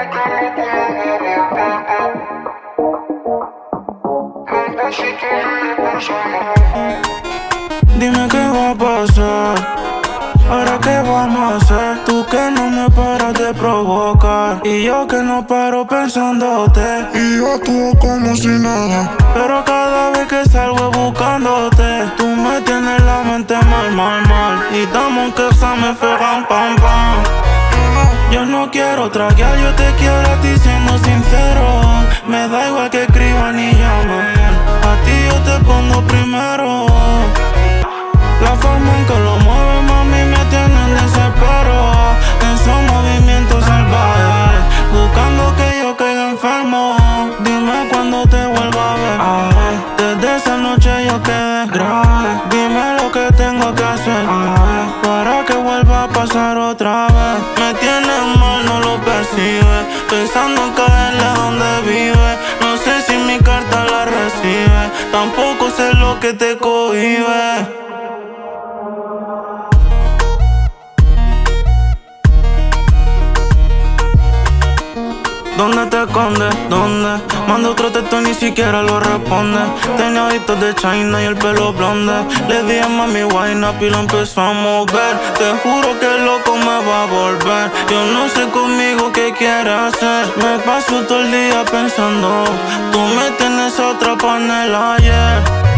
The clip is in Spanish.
Dime qué va a pasar, ahora qué vamos a hacer. Tú que no me paras de provocar y yo que no paro pensándote. Y yo actúo como si nada. Pero cada vez que salgo buscándote, tú me tienes la mente mal. Y damos que se me fegan pam. Yo no quiero traguear, yo te quiero a ti siendo sincero. Me da igual que escriban ni llamen, a ti yo te pongo primero. La forma en que lo mueves, mami, me tiene en desespero. Esos movimientos salvajes, buscando que yo quede enfermo. Dime cuándo te vuelva a ver. Desde esa noche yo quedé grave. Dime lo que tengo que hacer para que vuelva a pasar otra vez. Me tienes mal, no lo percibes, pensando en caerle donde vive. No sé si mi carta la recibe, tampoco sé lo que te cohibe. ¿Dónde te escondes? ¿Dónde? Mando otro texto y ni siquiera lo responde. Tenía ojitos de China y el pelo blonde. Le di a mami wine up y lo empezó a mover. Te juro que el loco me va a volver. Yo no sé conmigo qué quiere hacer. Me paso todo el día pensando, tú me tienes atrapado en el ayer.